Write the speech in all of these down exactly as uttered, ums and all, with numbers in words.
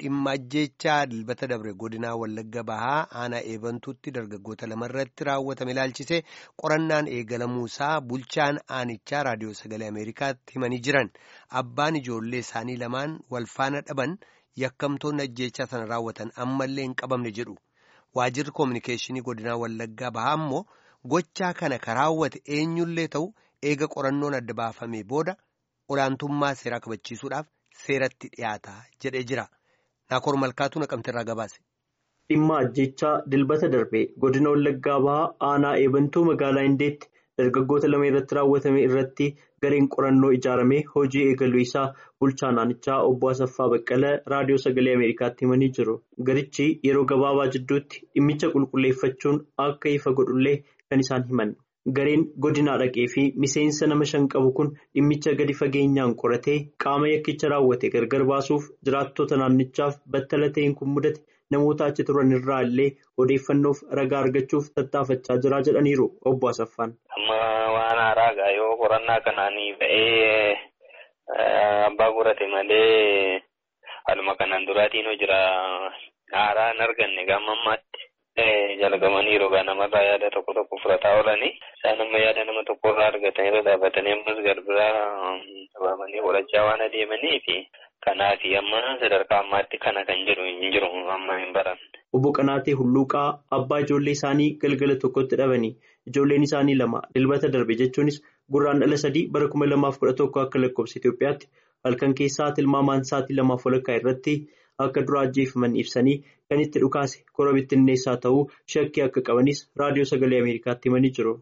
dhimma ajjeechaa dilbata dabre godinaa Wallagga Bahaa aanaa eebantuutti dargaggoota lamarratti raawwatame ilaalchisee qorannaan eegalamuusaa bulchaan aanichaa raadiyoo sagalee Ameerikaatti himanii jiran. Abbaan ijoollee isaanii lamaan walfaana dhaban yakkamtoonni ajjeechaa sana raawwatan ammallee hin qabamne jedhu. Waajirri koominikeeshinii godinaa Wallaggaa Bahaa ammoo gochaa kana kan raawwate eenyullee ta'u eega qorannoon adda baafamee booda olaantummaa seeraa kabachiisuudhaaf seeratti dhiyaata jedhee jira. Naakoor Malkaatu Naqamteerraa gabaase. Dhimma ajjeechaa dilbata darbee godina Wallaggaa Bahaa aanaa eebantuu magaalaa Indeetti dargaggoota lama irratti raawwatame irratti gareen qorannoo ijaaramee hojii eegaluu isaa bulchaan aanichaa obbo Asaffaa Baqqalee raadiyoo sagalee Ameerikaatti himanii jiru. Garichi yeroo gabaabaa jidduutti dhimmicha qulqulleeffachuun akka ifa godhullee kan isaan himan. Gareen godinaa dhaqee fi miseensa nama shan qabu kun dhimmicha gadi fageenyaan qoratee qaama yakkicha raawwate gargar baasuuf jiraattota naannichaaf battala ta'een kun mudate namoota achi turan irraa illee odeeffannoof ragaa argachuuf tattaafachaa jira jedhaniiru obbo Asaffaan. Amma waan haaraa yoo qorannaa kanaanii ba'ee abbaa qorate malee haaluma kanaan duraatiin jira haaraa hin arganne gama ammaatti. Jalqabanii roga namarraa yaada tokko tokko fudhataa oolanii isaan amma yaada nama tokko irraa argatanii irra dhaabatanii ammas garbiraa dhaabamanii qorachaa waan adeemanii fi kanaaf amma sadarkaa ammaatti kana kan jedhu hin jiru amma hin baran. Obbo Qanaatee Hulluuqaa abbaa ijoollee isaanii galgala tokkotti dhabanii ijoolleen isaanii lama dilbata darbe jechuunis gurraandhala sadii bara kuma lamaaf kudha tokko akka lakkoofsa Itoophiyaatti halkan keessaa tilmaamaan sa'aatii lamaaf walakkaa irratti akka duraa ajjeefaman ibsanii kan itti dhukaase kora bittinneessaa ta'uu shakkii akka qabanis raadiyoo sagalee Ameerikaatti himanii jiru.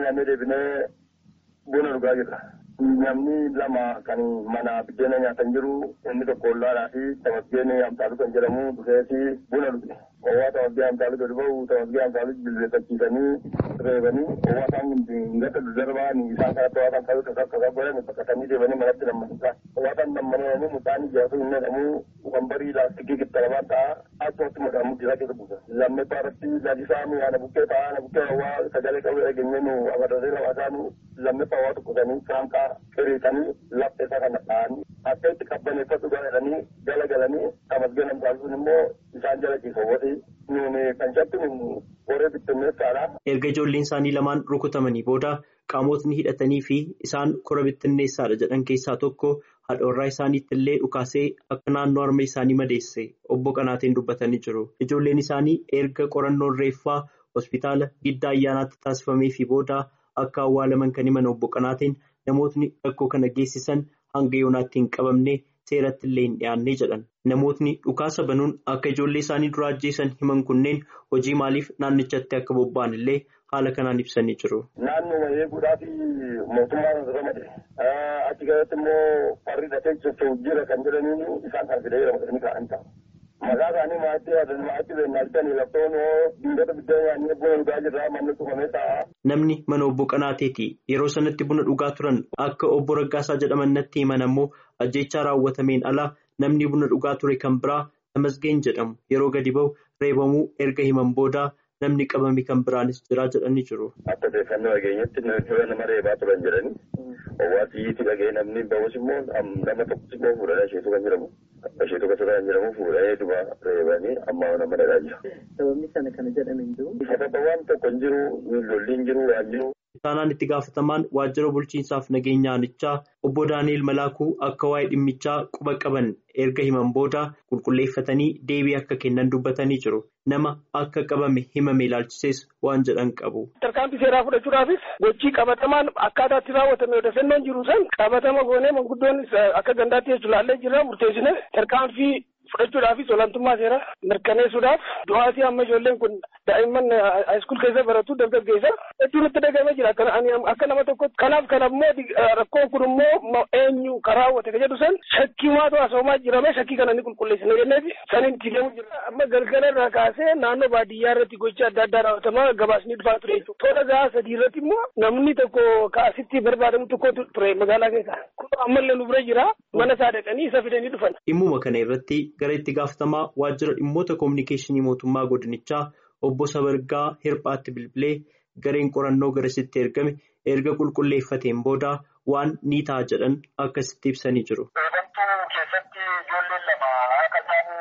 Buna dhugaa jirra. Namni lama kan mana biddeena nyaatan jiru inni tokko ollaadhaa fi tamasgeen amtaaluu kan jedhamu dhufeeti buna dhuge. Owwaa tamasgee amtaaluu gadi ba'u tamasgee amtaaluu jilbeeffachiisanii reebanii owwaa isaan gata darbaa isaan kanatti owwaa kan ta'uu tasaa godhan bakkatanii deemanii manatti nammanisaa. Owwaa kan nammananii mucaan ijaasuu hin jedhamu wambarii laastikii gittaramaan ta'a akkumatti mudhamu jira keessa buusa. Lammeeffaa irratti lalisaa nu ana bukkee ta'a ana bukkee owwaa sagalee qabu eegennee nu agarsiisee lawaasaanu lammeeffaa owwaa tokkotanii saanqaa qiriitanii laphee isaa kana dha'anii akka itti qabbaneeffatu godhatanii jala galanii tamasgeen amtaalisuun immoo isaan jala ciisawwati nuuni kan jettu qoree bittinneessaadha. Erga ijoolleen isaanii lamaan rukutamanii booda qaamotni hidhatanii fi isaan kora bittinneessaadha jedhan keessaa tokko haadha warraa isaaniitti illee dhukaasee akka naannoo harma isaanii madeesse obbo Qanaateen dubbatanii jiru. Ijoolleen isaanii erga qorannoon reeffaa hospitaala giddaa ayyaanaatti taasifamee fi booda akka awwaalaman kan himan obbo Qanaateen namootni rakkoo kana geessisan hanga yoonaatti hin qabamne seeratti illee hin dhiyaanne jedhan. Namootni dhukaasa banuun akka ijoollee isaanii dura ajjeesan himan kunneen hojii maaliif naannichatti akka bobba'an illee haala kanaan ibsanii jiru. Naannoo eeguudhaaf mootummaan ramade achi keessatti immoo farri dhatee socho'u jira kan jedhaniin isaan kan fidee ramadanii ka'an ta'a. Maqaa isaanii maatii yaadan maatii beennaaltanii laftoon dingata biddeen yaadnee buna dhugaa jirraa manni cufamee ta'a. Namni mana obbo Qanaateeti yeroo sanatti buna dhugaa turan akka obbo Raggaasaa jedhaman natti himan ammoo ajjeechaa raawwatameen ala namni buna dhugaa ture kan biraa Tamasgeen jedhamu yeroo gadi ba'u reebamuu erga himan booda namni qabame kan biraanis jira jedhanii jiru. Akka beekannoo dhageenyatti nama reebaa turan jedhanii owwaasii dhagee namni ba'us immoo nama tokkotti immoo fuudhanii asheetu kan jedhamu. Asheetu kan jedhamu fuudhanii duba reebanii amma nama dhadhaa jira. Sababni sana kana jedhame hin jiru. Sababa waan tokko hin jiru, lolli hin jiru, waan jiru. Isaanaan itti gaafatamaan waajjira bulchiinsaaf nageenya aanichaa obbo Daani'el Malaakuu akka waa'ee dhimmichaa quba qaban erga himan booda qulqulleeffatanii deebii akka kennan dubbatanii jiru. Nama akka qabame himame ilaalchisees waan jedhan qabu. Tarkaanfii seeraa fudhachuudhaafis gochii qabatamaan akkaataa itti raawwatame odeeffannoon jiru san qabatama goonee manguddoon akka gandaatti jechuun ilaallee jira murteessine tarkaanfii fudhachuudhaafis olaantummaa seeraa mirkaneessuudhaaf du'aatii amma ijoolleen kun daa'imman haayiskuul keessa baratu dargaggeessa hedduun itti dhagamee jira akka nama tokkotti. Kanaaf kan ammoo rakkoon kun immoo eenyu karaa raawwate kan jedhu san shakkii maatu asoomaa jirame shakkii kana ni qulqulleessina jenneefi saniin itti deemu jira. Amma galgala irraa kaasee naannoo baadiyyaa irratti gocha adda addaa raawwatamaa gabaasni dhufaa ture jechuudha. Tola gahaa sadii irratti immoo namni tokko kaasitti barbaadamu tokko ture magaalaa keessa. Kun ammallee nu bira jira mana isaa dhaqanii isa fidanii dhufan. Dhimmuma kana irratti gara itti gaafatamaa waajjira dhimmoota koominikeeshinii mootummaa godinichaa obbo Sabargaa Hirphaatti bilbilee gareen qorannoo garasitti ergame erga qulqulleeffateen booda waan ni ta'a jedhan akkasitti ibsanii jiru. Keessatti ijoolleen lama akka isaan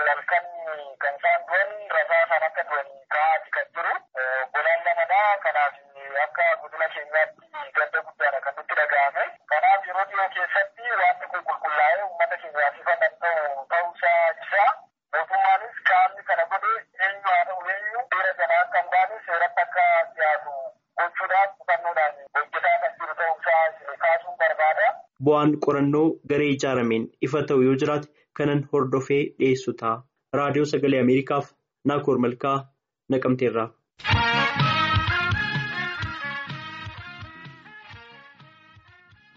halkan kan isaan du'an rasaa isaan akka du'an ka'aati kan jiru. Golaan lamadhaa kanaaf akka godina keenyaatti gadda guddaadha kan nutti dhaga'ame. Kanaaf yeroo dhiyoo keessatti wanti kun qulqullaa'ee uummata keenyaaf ifa kan ta'u ta'uusaa ibsa. Mootummaanis qaamni kana godhe eenyu haa ta'u eenyu seera janaa kan baane seeratti akka dhiyaatu gochuudhaaf hubannoodhaan hojjetaa kan jiru ta'uusaa kaasuun barbaada. Bu'aan qorannoo garee ijaarameen ifa ta'u yoo jiraate kanan hordofee dhiyeessu ta'a. Raadiyoo Sagalee Ameerikaaf Naakoor Malkaa Naqamteerraa.